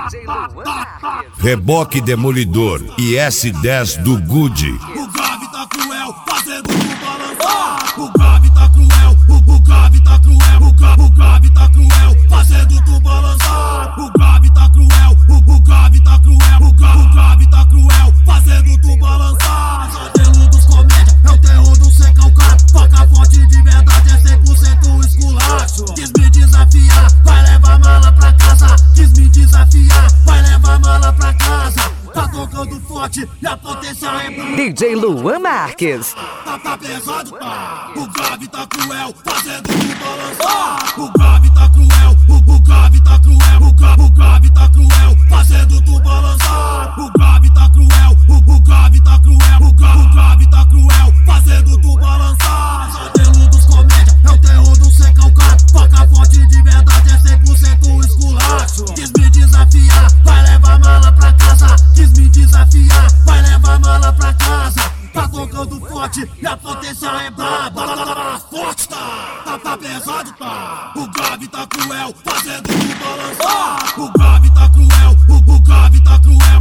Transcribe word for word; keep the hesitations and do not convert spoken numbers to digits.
Reboque Demolidor e S dez do Good. O Gavi tá cruel, fazendo tu balançar. O Gavi tá cruel, o, o Gavi tá cruel, o, Ga, o Gavi tá cruel, fazendo tu balançar. O Gavi tá cruel, o, o Gavi tá cruel, o, Ga, o Gavi tá cruel, fazendo tu balançar. Modelo dos comédia, é o terror do secão cara. Faca forte de verdade, é cem por cento esculacho. Quis me desafiar, vai levar mala pra casa. Quis me desafiar, vai levar mala pra casa. Tá tocando forte e a potência é bruta. D J Luan Marques. Tá, tá pesado, tá. O Gavi tá cruel, fazendo tu balançar. O Gavi tá cruel, o, o Gavi tá cruel, o, Ga, o Gavi tá cruel, fazendo tu balançar. O Gavi tá cruel, o, o Gavi tá cruel, o, Ga, o Gavi tá cruel, fazendo tu balançar. Modelo dos comédia, é o terror do secão cara. Faca forte de verdade, é cem por cento esculacho. Quis me desafiar, vai levar mala pra casa. Quis me desafiar, vai levar mala pra casa. Tá tocando forte e a potência é braba. Forte tá, tá, tá pesado tá. O Gavi tá cruel, fazendo tu balançar. O Gavi tá cruel, o, o Gavi tá cruel.